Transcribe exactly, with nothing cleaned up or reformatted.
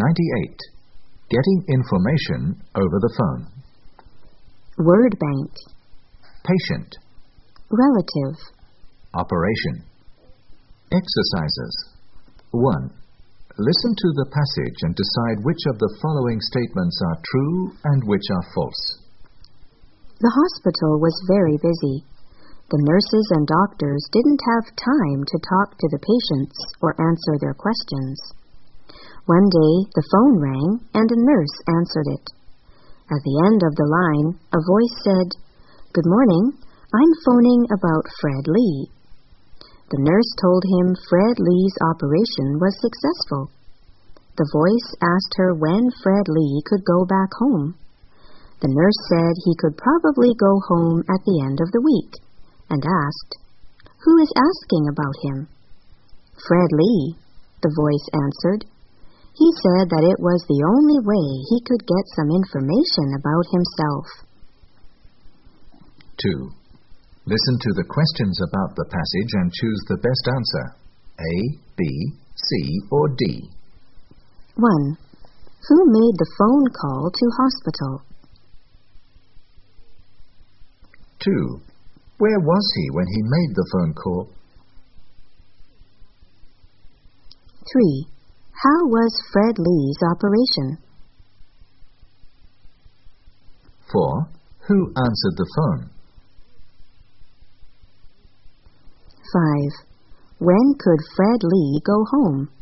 ninety-eight. Getting information over the phone. Word bank. Patient. Relative. Operation. Exercises. one. Listen to the passage and decide which of the following statements are true and which are false. The hospital was very busy. The nurses and doctors didn't have time to talk to the patients or answer their questions. One day, the phone rang and a nurse answered it. At the end of the line, a voice said, "Good morning, I'm phoning about Fred Lee." The nurse told him Fred Lee's operation was successful. The voice asked her when Fred Lee could go back home. The nurse said he could probably go home at the end of the week, and asked, "Who is asking about him?" "Fred Lee," the voice answered. He said that it was the only way he could get some information about himself. two. Listen to the questions about the passage and choose the best answer. A, B, C, or D. one. Who made the phone call to hospital? two. Where was he when he made the phone call? three. How was Fred Lee's operation? four. Who answered the phone? five. When could Fred Lee go home?